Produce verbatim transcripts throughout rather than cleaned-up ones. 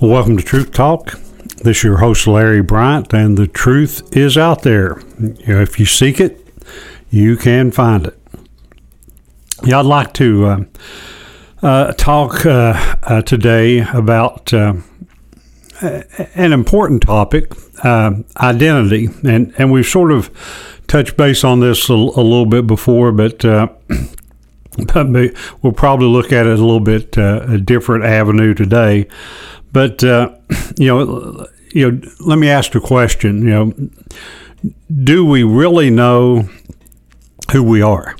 Welcome to Truth Talk. This is your host, Larry Bryant, and the truth is out there. You know, if you seek it, you can find it. Yeah, I'd like to uh, uh, talk uh, uh, today about uh, an important topic, uh, identity, and and we've sort of touched base on this a, a little bit before, but. Uh, But we'll probably look at it a little bit uh, a different avenue today. But uh, you know, you know, let me ask the question. You know, do we really know who we are?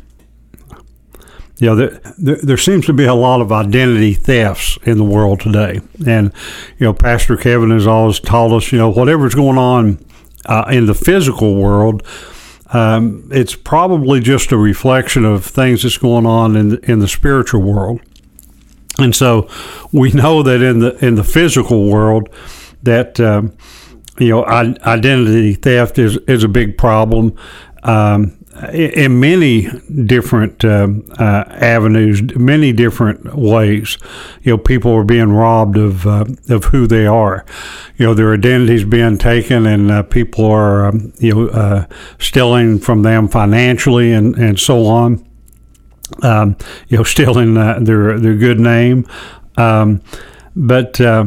You know, there, there, there seems to be a lot of identity thefts in the world today, and you know, Pastor Kevin has always taught us, you know, whatever's going on uh, in the physical world. Um, it's probably just a reflection of things that's going on in the, in the spiritual world, and so we know that in the in the physical world, that um, you know I, identity theft is, is a big problem um, in, in many different um, uh, avenues, many different ways. You know, people are being robbed of uh, of who they are. You know, their identity's being taken, and uh, people are, um, you know, uh, stealing from them financially, and, and so on. Um, you know, stealing uh, their their good name, um, but uh,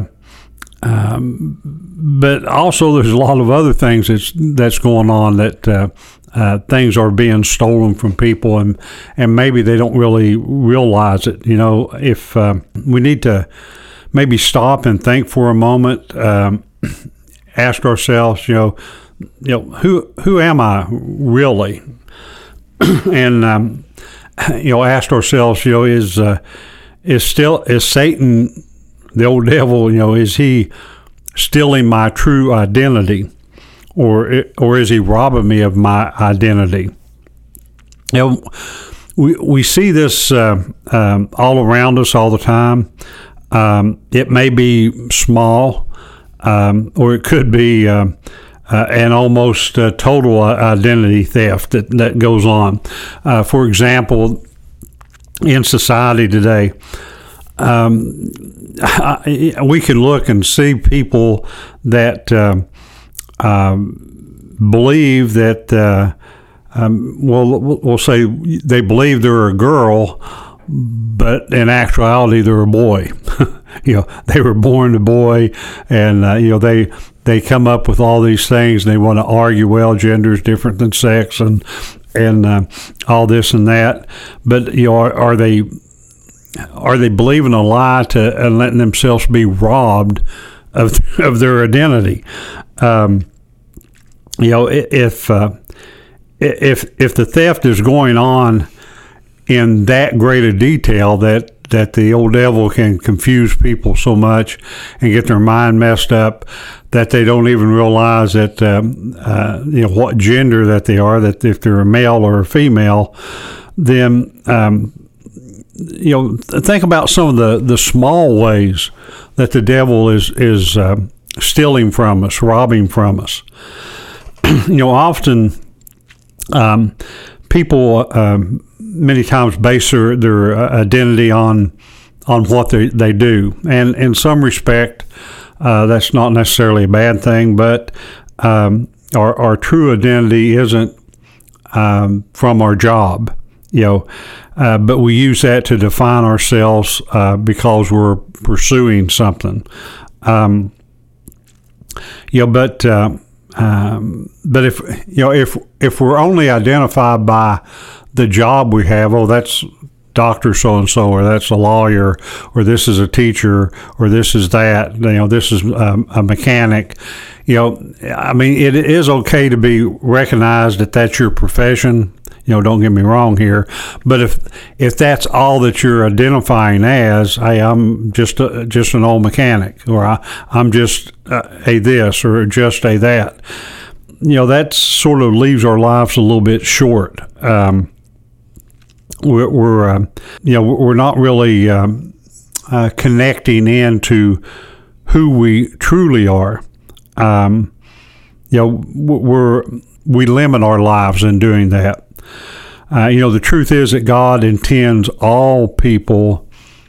um, but also there's a lot of other things that's that's going on that uh, uh, things are being stolen from people, and and maybe they don't really realize it. You know, if uh, we need to. Maybe stop and think for a moment. Um, ask ourselves, you know, you know, who who am I really? and um, you know, ask ourselves, you know, is uh, is still is Satan, the old devil? You know, is he stealing my true identity, or or is he robbing me of my identity? You know, we we see this uh, um, all around us all the time. Um, it may be small, um, or it could be uh, uh, an almost uh, total identity theft that, that goes on. Uh, for example, in society today, um, I, we can look and see people that uh, um, believe that, uh, um, well, we'll say they believe they're a girl, but in actuality, they're a boy. You know, they were born a boy, and uh, you know they they come up with all these things. And they want to argue, well, gender is different than sex, and and uh, all this and that. But you know, are, are they are they believing a lie to and letting themselves be robbed of of their identity? Um, you know, if uh, if if the theft is going on in that great a detail that, that the old devil can confuse people so much and get their mind messed up that they don't even realize that um, uh, you know what gender that they are, that if they're a male or a female, then um, you know think about some of the, the small ways that the devil is is uh, stealing from us, robbing from us. You know, often um, people. Um, many times base their, their identity on on what they, they do. And in some respect, uh, that's not necessarily a bad thing, but um, our, our true identity isn't um, from our job, you know, uh, but we use that to define ourselves uh, because we're pursuing something. Um, you know, but uh, um, but if you know if if we're only identified by the job we have, oh, that's doctor so-and-so, or that's a lawyer, or this is a teacher, or this is that, you know, this is um, a mechanic. You know, I mean, it is okay to be recognized that that's your profession. You know, don't get me wrong here, but if if that's all that you're identifying as, hey, I'm just a, just an old mechanic, or I, I'm just a this, or just a that, you know, that sort of leaves our lives a little bit short. Um, We're, we're uh, you know, we're not really um, uh, connecting into who we truly are. Um, you know, we're we limit our lives in doing that. Uh, you know, the truth is that God intends all people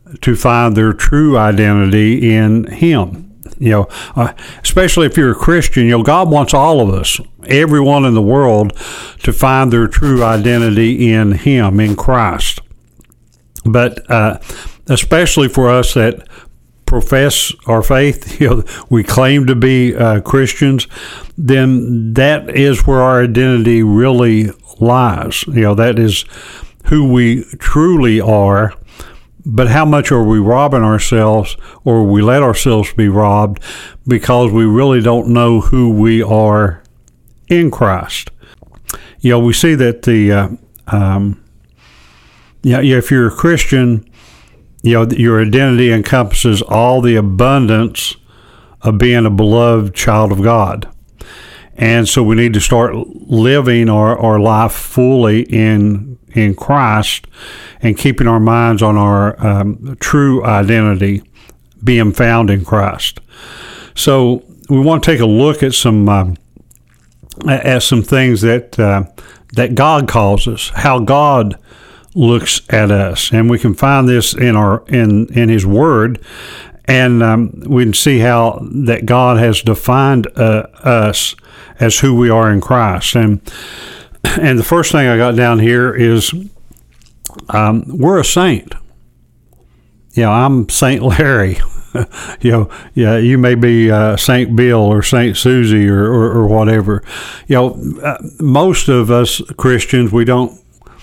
to find their true identity in Him. You know, uh, especially if you're a Christian, you know, God wants all of us, everyone in the world, to find their true identity in Him, in Christ. But uh, especially for us that profess our faith, you know, we claim to be uh, Christians, then that is where our identity really lies. You know, that is who we truly are. But how much are we robbing ourselves, or we let ourselves be robbed because we really don't know who we are in Christ? You know, we see that the, uh, um, you know, if you're a Christian, you know, your identity encompasses all the abundance of being a beloved child of God. And so we need to start living our, our life fully in in Christ and keeping our minds on our um, true identity being found in Christ. So we want to take a look at some uh, at some things that uh, that God calls us, how God looks at us, and we can find this in our in in His Word, and um, we can see how that God has defined uh, us as who we are in Christ. And and the first thing I got down here is um, we're a saint. You know, I'm Saint Larry. you know, yeah, you may be uh, Saint Bill or Saint Susie or, or, or whatever. You know, uh, most of us Christians, we don't.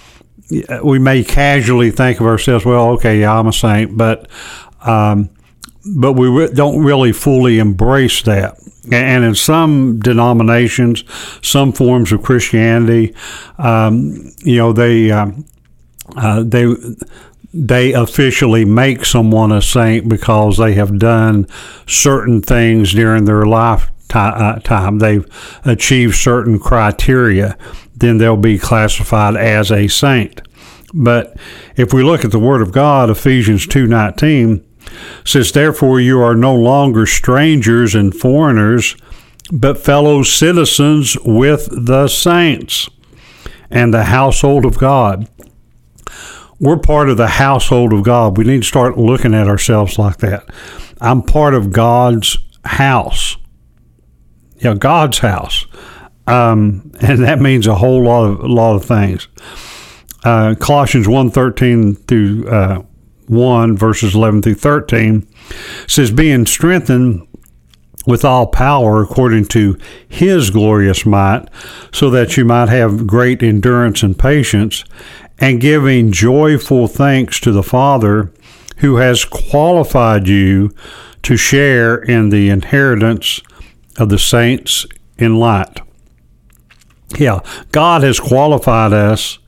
We may casually think of ourselves, well, okay, yeah, I'm a saint, but um, but we re- don't really fully embrace that. And in some denominations, some forms of Christianity, um, you know, they uh, uh, they they officially make someone a saint because they have done certain things during their lifetime. They've achieved certain criteria. Then they'll be classified as a saint. But if we look at the Word of God, Ephesians two nineteen says, "Therefore you are no longer strangers and foreigners, but fellow citizens with the saints and the household of God." We're part of the household of God. We need to start looking at ourselves like that. I'm part of God's house. You know, God's house. Um, and that means a whole lot of a lot of things. Uh, Colossians one thirteen through uh, one verses eleven through thirteen says, "Being strengthened with all power according to His glorious might, so that you might have great endurance and patience, and giving joyful thanks to the Father, who has qualified you to share in the inheritance of the saints in light." Yeah, God has qualified us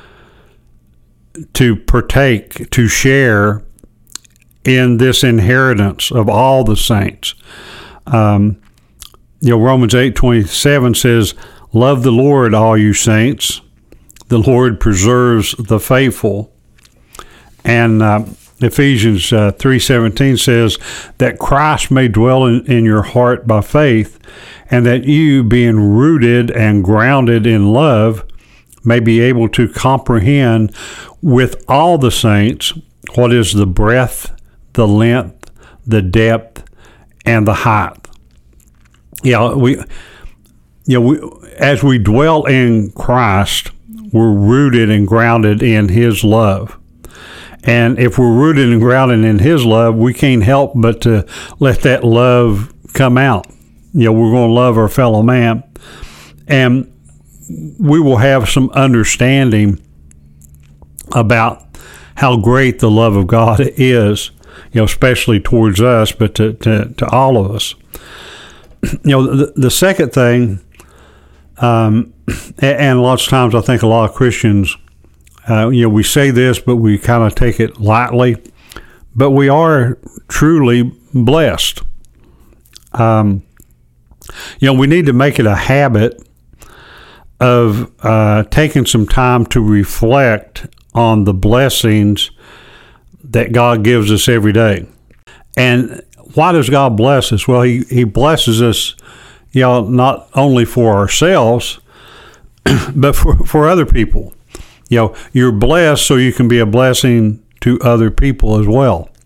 to partake, to share in this inheritance of all the saints. Um, you know, Romans eight twenty-seven says, "Love the Lord, all you saints. The Lord preserves the faithful." And uh, Ephesians uh, three seventeen says that Christ may dwell in, in your heart by faith, and that you, being rooted and grounded in love, may be able to comprehend with all the saints what is the breadth, the length, the depth, and the height. Yeah, we, you know, we, as we dwell in Christ, we're rooted and grounded in His love. And if we're rooted and grounded in His love, we can't help but to let that love come out. You know, we're going to love our fellow man. And we will have some understanding about how great the love of God is, you know, especially towards us, but to, to, to all of us. You know, the, the second thing, um, and lots of times I think a lot of Christians, uh, you know, we say this, but we kind of take it lightly, but we are truly blessed. Um, you know, we need to make it a habit of uh, taking some time to reflect on the blessings that God gives us every day. And why does God bless us? Well, He, he blesses us, you know, not only for ourselves, but for, for other people. You know, you're blessed so you can be a blessing to other people as well.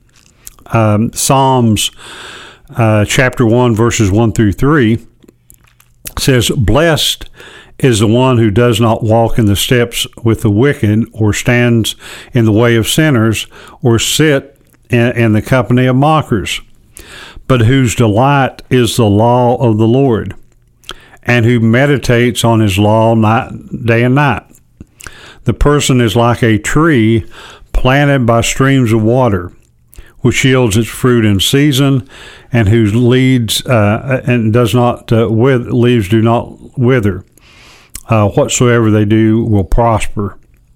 Um, Psalms uh, chapter one, verses one through three says, "Blessed is the one who does not walk in the steps with the wicked, or stands in the way of sinners, or sit in, in the company of mockers, but whose delight is the law of the Lord, and who meditates on his law night, day and night. The person is like a tree planted by streams of water, which yields its fruit in season, and whose leaves uh, and does not uh, with leaves do not wither. Uh, whatsoever they do will prosper."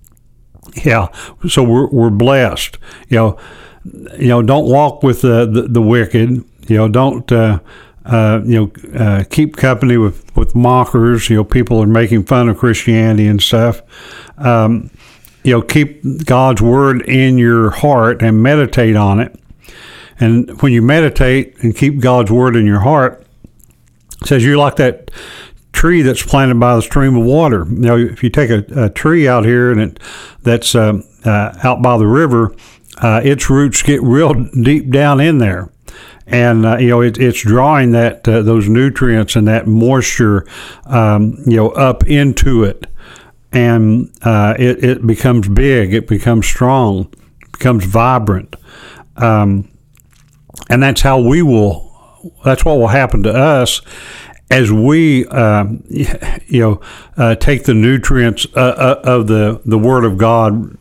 Yeah, so we're we're blessed. You know, you know, don't walk with the the, the wicked. You know, don't uh, uh, you know uh, keep company with, with mockers. You know, people are making fun of Christianity and stuff. Um, you know, keep God's word in your heart and meditate on it. And when you meditate and keep God's word in your heart, it says you're like that tree that's planted by the stream of water. You know, if you take a, a tree out here and it that's uh, uh, out by the river, uh, its roots get real deep down in there, and uh, you know it, it's drawing that uh, those nutrients and that moisture, um, you know, up into it, and uh, it it becomes big, it becomes strong, it becomes vibrant, um, and that's how we will. That's what will happen to us as we, uh, you know, uh, take the nutrients uh, of the, the Word of God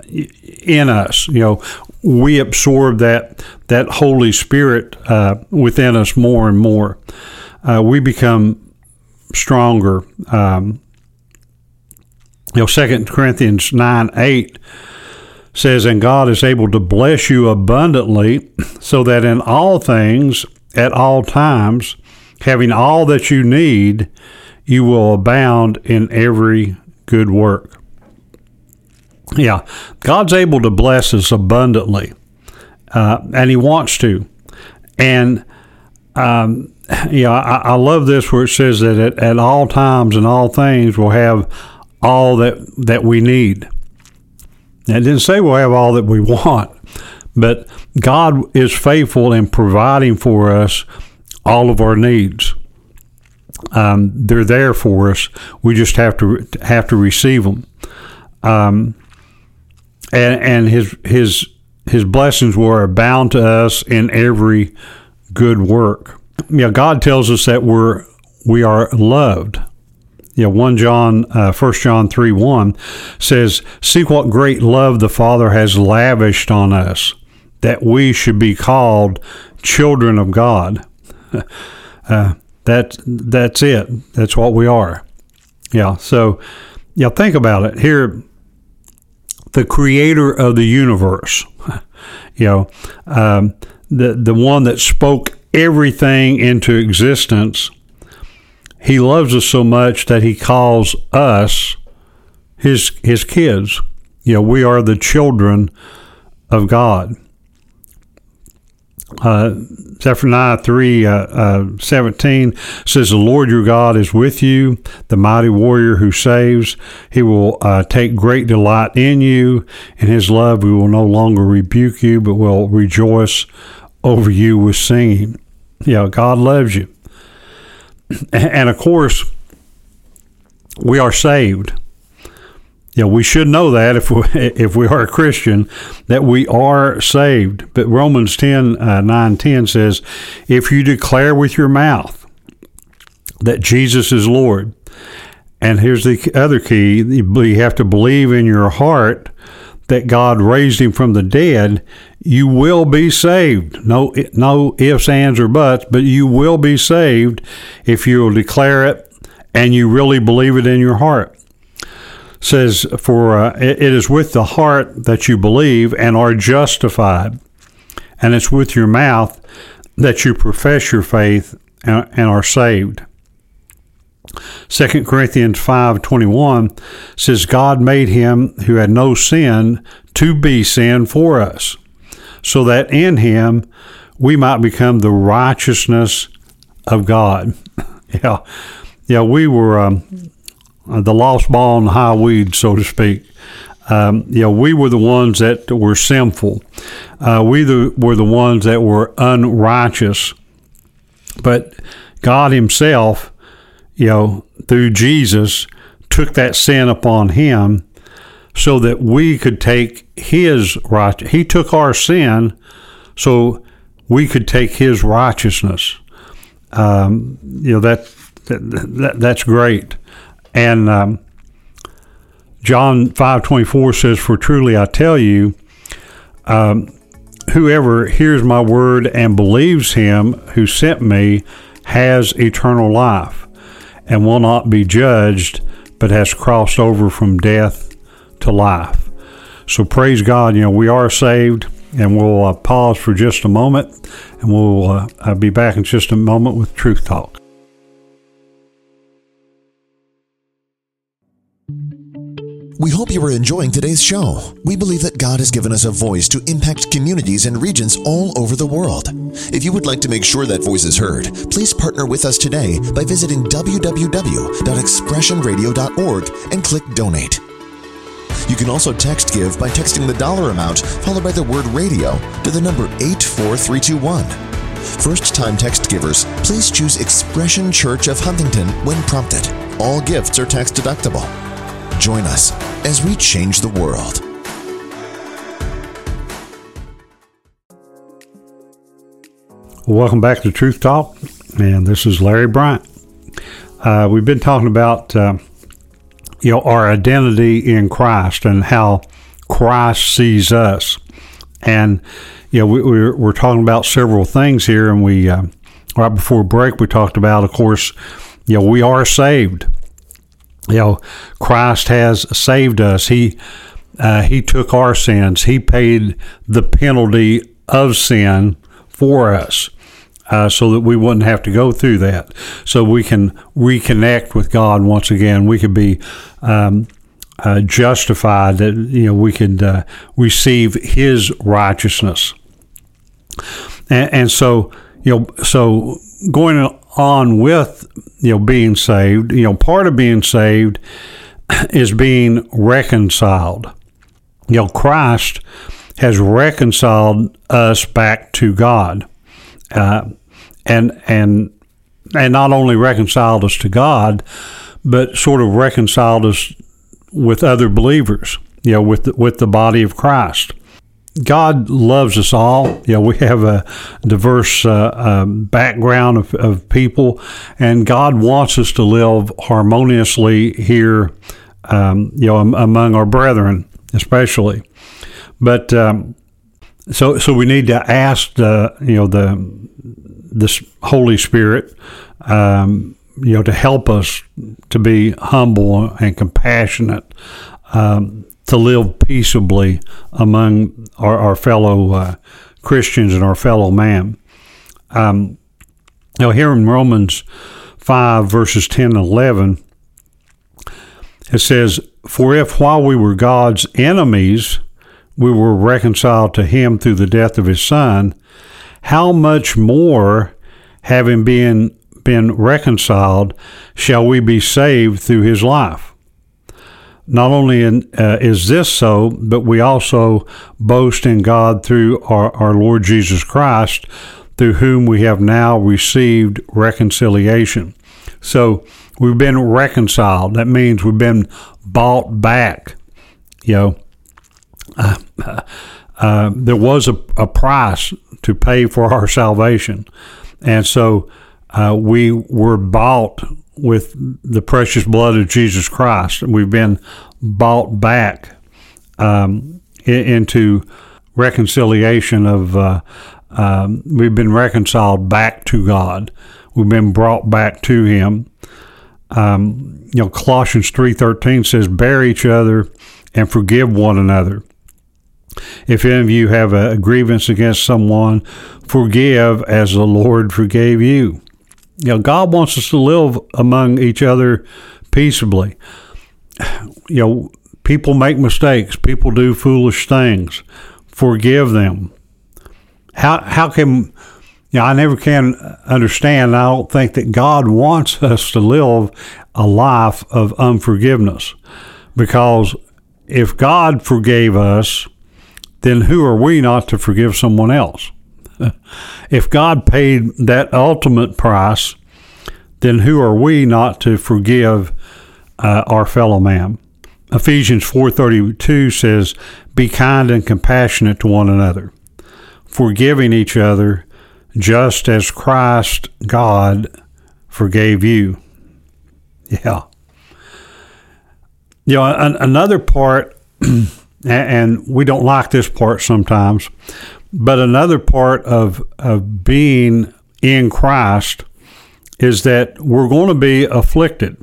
in us. You know, we absorb that that Holy Spirit uh, within us more and more. Uh, we become stronger. Um, you know, Second Corinthians nine eight says, "And God is able to bless you abundantly, so that in all things, at all times, having all that you need, you will abound in every good work." Yeah, God's able to bless us abundantly, uh, and He wants to. And um, yeah, I, I love this where it says that at, at all times and all things we'll have all that that we need. And it didn't say we'll have all that we want, but God is faithful in providing for us all of our needs. Um, they're there for us. We just have to have to receive them. Um, and and his his his blessings will abound to us in every good work. You know, God tells us that we're we are loved. You know, First John uh, First John three one says, "See what great love the Father has lavished on us, that we should be called children of God." Uh, that that's it. That's what we are. Yeah. So, yeah. Think about it. Here, the Creator of the universe. You know, um, the the one that spoke everything into existence. He loves us so much that He calls us his his kids. You know, we are the children of God. Uh, Zephaniah three uh, uh, seventeen says, "The Lord your God is with you, the mighty warrior who saves. He will uh, take great delight in you. In His love we will no longer rebuke you, but will rejoice over you with singing." You know, God loves you. And of course, we are saved. You know, we should know that if we, if we are a Christian, that we are saved. But Romans ten, uh, nine, ten says, "If you declare with your mouth that Jesus is Lord," and here's the other key, you have to believe in your heart that God raised Him from the dead, you will be saved. No, no ifs, ands, or buts, but you will be saved if you will declare it and you really believe it in your heart. Says, for uh, it is with the heart that you believe and are justified, and it's with your mouth that you profess your faith and, and are saved. Second Corinthians five twenty-one says, "God made Him who had no sin to be sin for us, so that in Him we might become the righteousness of God." yeah, yeah, we were um, the lost ball in the high weed, so to speak. Um, you know, we were the ones that were sinful. Uh, we the, were the ones that were unrighteous. But God himself, you know, through Jesus, took that sin upon him so that we could take his right. He took our sin so we could take his righteousness. Um, you know, that, that that's great. And um, John five twenty-four says, "For truly I tell you, um, whoever hears my word and believes him who sent me has eternal life and will not be judged, but has crossed over from death to life." So praise God, you know, we are saved, and we'll uh, pause for just a moment, and we'll uh, I'll be back in just a moment with Truth Talk. We hope you are enjoying today's show. We believe that God has given us a voice to impact communities and regions all over the world. If you would like to make sure that voice is heard, please partner with us today by visiting w w w dot expression radio dot org and click Donate. You can also text give by texting the dollar amount followed by the word radio to the number eight four three two one. First-time text givers, please choose Expression Church of Huntington when prompted. All gifts are tax deductible. Join us as we change the world. Welcome back to Truth Talk, and this is Larry Bryant. Uh, we've been talking about uh, you know, our identity in Christ and how Christ sees us, and you know, we, we're we're talking about several things here, and we uh, right before break we talked about, of course, you know, we are saved. You know, Christ has saved us. He uh, he took our sins. He paid the penalty of sin for us, uh, so that we wouldn't have to go through that. So we can reconnect with God once again. We could be um, uh, justified. That you know, we could uh, receive His righteousness. And, and so you know, so going on with, you know, being saved, you know, part of being saved is being reconciled. You know, Christ has reconciled us back to God, uh, and and and not only reconciled us to God, but sort of reconciled us with other believers. You know, with the, with the body of Christ. God loves us all. You know, we have a diverse uh, um, background of, of people, and God wants us to live harmoniously here, um, you know, among our brethren, especially. But um, so, so we need to ask the, you know, the this Holy Spirit, um, you know, to help us to be humble and compassionate. Um, to live peaceably among our, our fellow uh, Christians and our fellow man. Um, you know, here in Romans five, verses ten and eleven, it says, "For if while we were God's enemies, we were reconciled to him through the death of his Son, how much more, having been, been reconciled, shall we be saved through his life? Not only in, uh, is this so, but we also boast in God through our, our Lord Jesus Christ, through whom we have now received reconciliation." So we've been reconciled. That means we've been bought back. You know, uh, uh, there was a, a price to pay for our salvation, and so uh, we were bought with the precious blood of Jesus Christ. We've been bought back um, into reconciliation of, uh, um, we've been reconciled back to God. We've been brought back to him. Um, you know, Colossians three thirteen says, "Bear each other and forgive one another. If any of you have a grievance against someone, forgive as the Lord forgave you." You know, God wants us to live among each other peaceably. You know, people make mistakes. People do foolish things. Forgive them. How how can, you know, I never can understand, I don't think that God wants us to live a life of unforgiveness, because if God forgave us, then who are we not to forgive someone else? If God paid that ultimate price, then who are we not to forgive uh, our fellow man? Ephesians four thirty-two says, "Be kind and compassionate to one another, forgiving each other, just as Christ, God, forgave you." Yeah. You know, an, another part, and we don't like this part sometimes, but another part of of being in Christ is that we're going to be afflicted.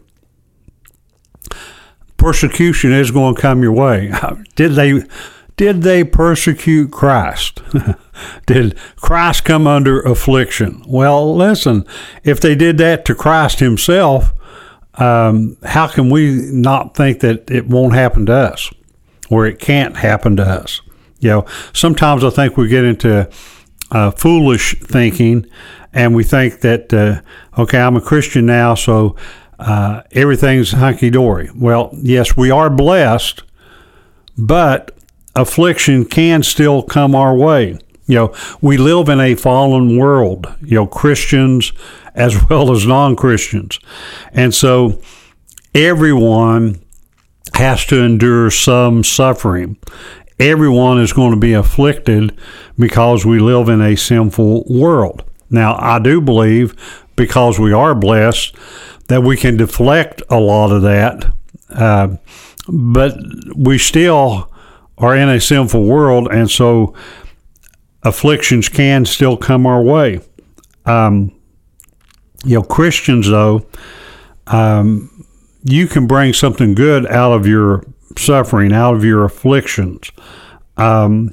Persecution is going to come your way. Did they did they persecute Christ? Did Christ come under affliction? Well, listen, if they did that to Christ himself, um, how can we not think that it won't happen to us, or it can't happen to us? You know, sometimes I think we get into uh, foolish thinking, and we think that, uh, okay, I'm a Christian now, so uh, everything's hunky-dory. Well, yes, we are blessed, but affliction can still come our way. You know, we live in a fallen world, you know, Christians as well as non-Christians. And so everyone has to endure some suffering. Everyone is going to be afflicted because we live in a sinful world. Now, I do believe, because we are blessed, that we can deflect a lot of that, uh, but we still are in a sinful world, and so afflictions can still come our way. Um, you know, Christians, though, um, you can bring something good out of your suffering, out of your afflictions. Um,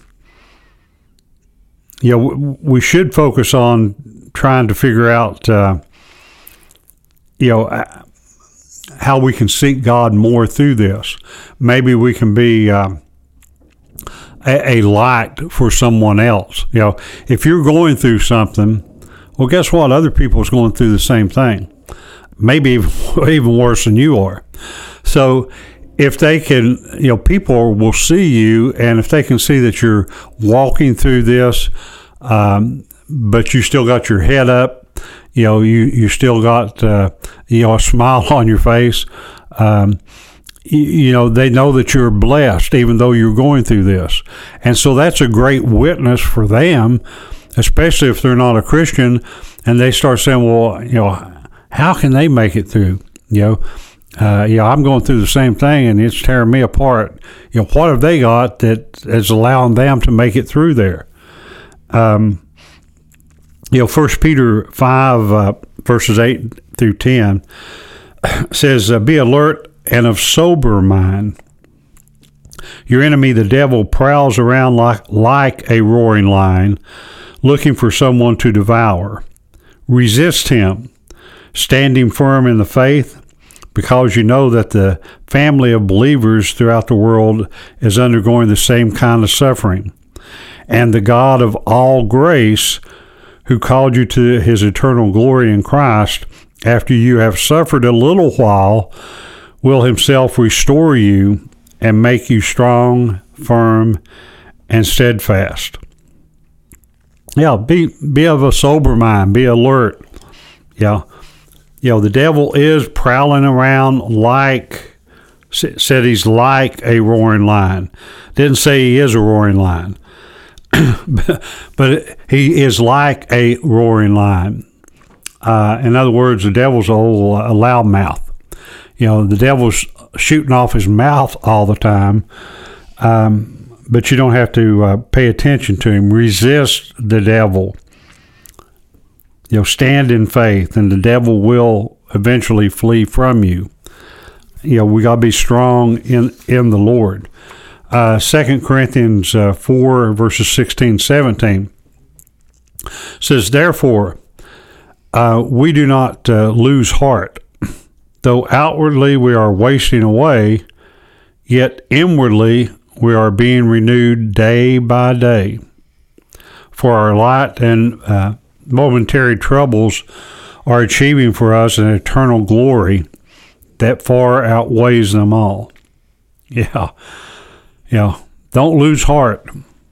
you know, we should focus on trying to figure out, uh, you know, how we can seek God more through this. Maybe we can be uh, a, a light for someone else. You know, if you're going through something, well, guess what? Other people's going through the same thing. Maybe even worse than you are. So if they can, you know, people will see you, and if they can see that you're walking through this, um, but you still got your head up, you know, you, you still got, uh, you know, a smile on your face, um, you, you know, they know that you're blessed even though you're going through this. And so that's a great witness for them, especially if they're not a Christian, and they start saying, well, you know, how can they make it through? You know, uh, you know, I'm going through the same thing and it's tearing me apart. You know, what have they got that is allowing them to make it through there? Um, you know, First Peter five, uh, verses eight through ten says, uh, "Be alert and of sober mind. Your enemy, the devil, prowls around like, like a roaring lion, looking for someone to devour. Resist him, standing firm in the faith, because you know that the family of believers throughout the world is undergoing the same kind of suffering. And the God of all grace, who called you to his eternal glory in Christ, after you have suffered a little while, will himself restore you and make you strong, firm, and steadfast." Yeah, be be of a sober mind, be alert. Yeah, you know, the devil is prowling around like, said he's like a roaring lion. Didn't say he is a roaring lion. But he is like a roaring lion. Uh, in other words, the devil's a, old, a loud mouth. You know, the devil's shooting off his mouth all the time, um, but you don't have to uh, pay attention to him. Resist the devil. You know, stand in faith, and the devil will eventually flee from you. You know, we got to be strong in, in the Lord. Uh, Second Corinthians uh, four, verses sixteen, seventeen says, "Therefore, uh, we do not uh, lose heart. Though outwardly we are wasting away, yet inwardly we are being renewed day by day. For our light and uh, momentary troubles are achieving for us an eternal glory that far outweighs them all." Yeah. You know, don't lose heart.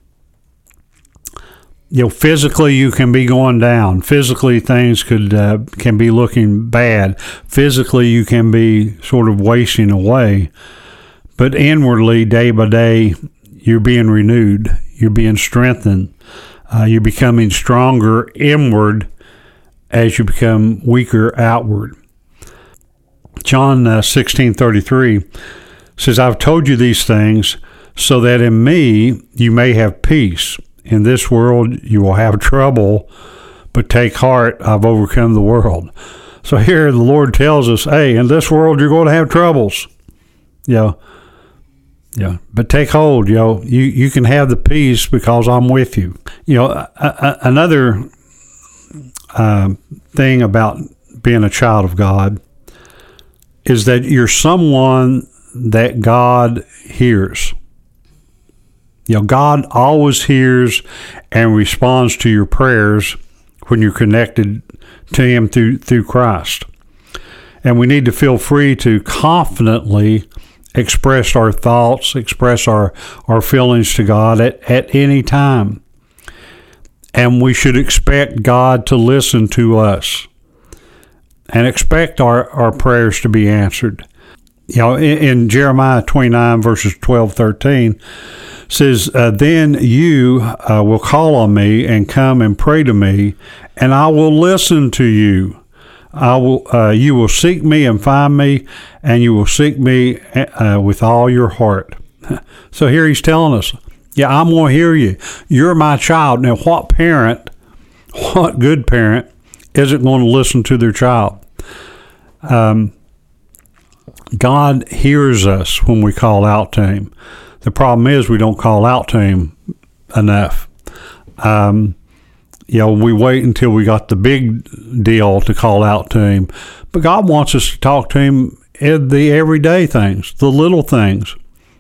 You know, physically you can be going down. Physically things could uh, can be looking bad. Physically you can be sort of wasting away. But inwardly, day by day, you're being renewed. You're being strengthened. Uh, you're becoming stronger inward as you become weaker outward. John uh, sixteen thirty-three says, I've told you these things so that in me you may have peace. In this world you will have trouble, but take heart, I've overcome the world. So here the Lord tells us, hey, in this world you're going to have troubles. You know, yeah, but take hold, you know, you, you can have the peace because I'm with you. You know, a, a, another uh, thing about being a child of God is that you're someone that God hears. You know, God always hears and responds to your prayers when you're connected to Him through through Christ. And we need to feel free to confidently express our thoughts, express our, our feelings to God at, at any time. And we should expect God to listen to us and expect our, our prayers to be answered. You know, in, in Jeremiah twenty-nine, verses twelve, thirteen, says, uh, then you uh, will call on me and come and pray to me, and I will listen to you. I will. Uh, you will seek me and find me, and you will seek me uh, with all your heart. So here he's telling us, yeah, I'm going to hear you. You're my child. Now, what parent, what good parent, isn't going to listen to their child? Um, God hears us when we call out to Him. The problem is we don't call out to Him enough. Um, you know, we wait until we got the big deal to call out to Him. But God wants us to talk to Him in the everyday things, the little things.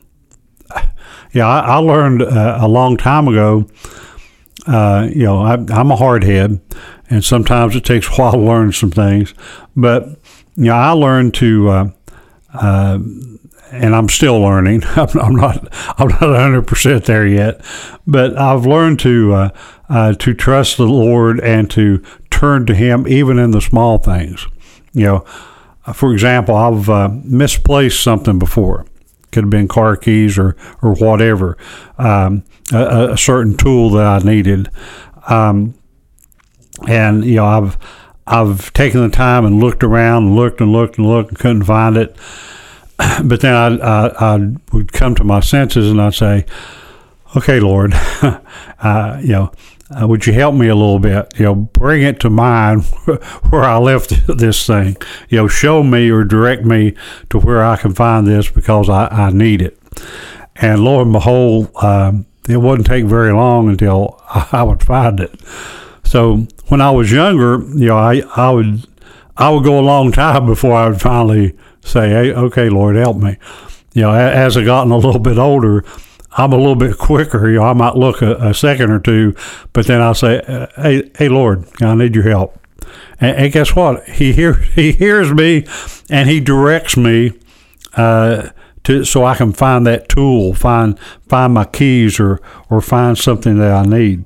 Yeah, I, I learned uh, a long time ago, uh, you know, I, I'm a hardhead, and sometimes it takes a while to learn some things. But, you know, I learned to... Uh, Uh, and I'm still learning. I'm, I'm not. I'm not one hundred percent there yet, but I've learned to uh, uh, to trust the Lord and to turn to Him even in the small things. You know, for example, I've uh, misplaced something before. Could have been car keys or or whatever, um, a, a certain tool that I needed, um, and you know, I've. I've taken the time and looked around and looked and looked and looked and couldn't find it. But then I, I, I would come to my senses and I'd say, okay, Lord, uh, you know, uh, would you help me a little bit? You know, bring it to mind where I left this thing. You know, show me or direct me to where I can find this because I, I need it. And lo and behold, um, it wouldn't take very long until I would find it. So when I was younger, you know, I, I would I would go a long time before I would finally say, hey, okay, Lord, help me. You know, as I've gotten a little bit older, I'm a little bit quicker. You know, I might look a, a second or two, but then I'll say, hey, hey, Lord, I need your help. And, and guess what? He hear, he hears me, and He directs me uh, to so I can find that tool, find find my keys, or or find something that I need.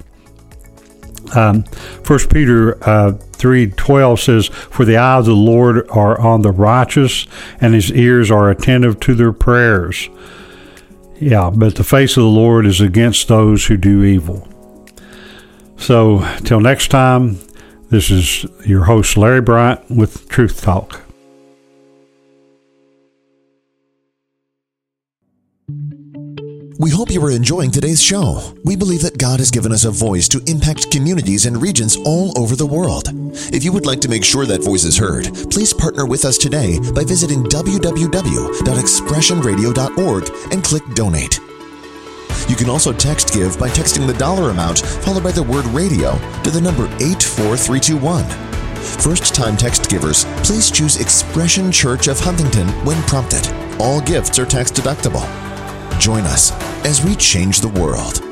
Um, First Peter uh, three twelve says, "For the eyes of the Lord are on the righteous, and His ears are attentive to their prayers." Yeah, but the face of the Lord is against those who do evil. So, till next time, this is your host, Larry Bryant, with Truth Talk. We hope you are enjoying today's show. We believe that God has given us a voice to impact communities and regions all over the world. If you would like to make sure that voice is heard, please partner with us today by visiting w w w dot expression radio dot org and click Donate. You can also text give by texting the dollar amount followed by the word radio to the number eight four three two one. First-time text givers, please choose Expression Church of Huntington when prompted. All gifts are tax deductible. Join us as we change the world.